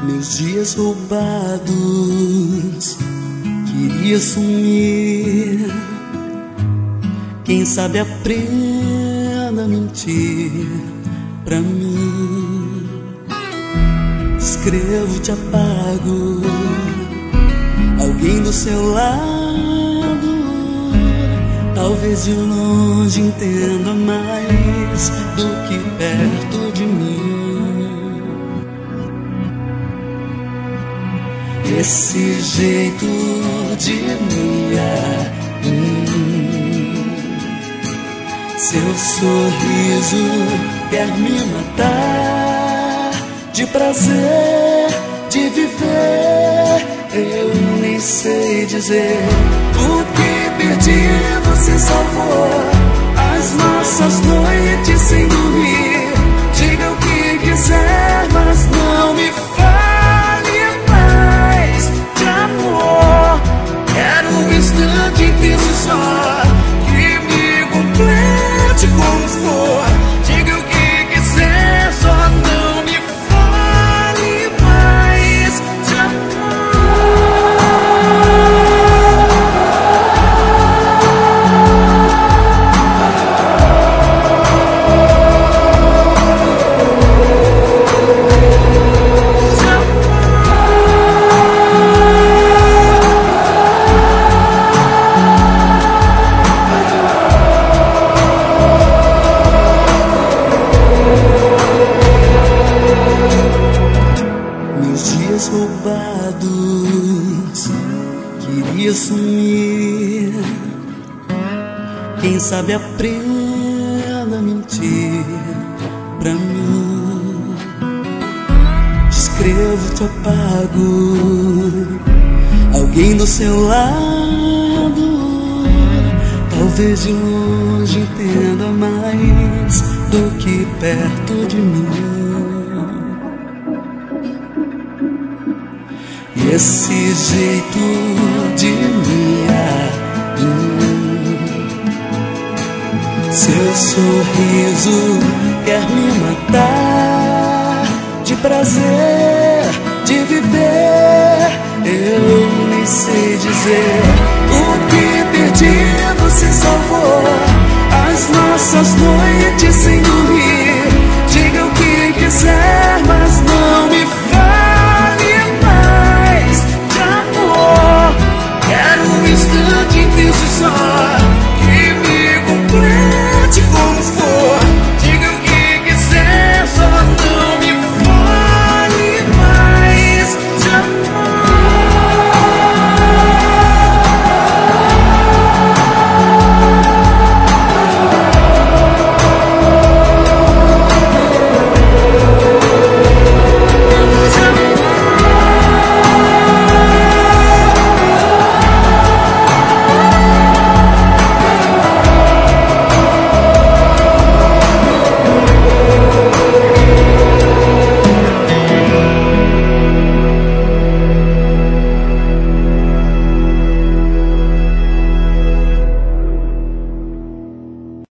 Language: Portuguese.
Meus dias roubados, queria sumir. Quem sabe aprenda a mentir pra mim. Escrevo, te apago, alguém do seu lado, talvez de longe entenda mais do que perto de mim. Esse jeito de me seu sorriso quer me matar de prazer de viver. Eu nem sei dizer o que perdi, você salvou as nossas noites sem dormir. Diga o que quiser, mas não me fale mais de amor. Quero um instante intenso só, que me complete como for. Diga o que quiser, só não me fale mais de roubados, queria sumir. Quem sabe aprenda a mentir pra mim. Escrevo, te apago, alguém do seu lado, talvez de longe entenda mais do que perto de mim. Esse jeito de me seu sorriso quer me matar de prazer de viver. Eu nem sei dizer o que perdi, você salvou as nossas noites sem dormir.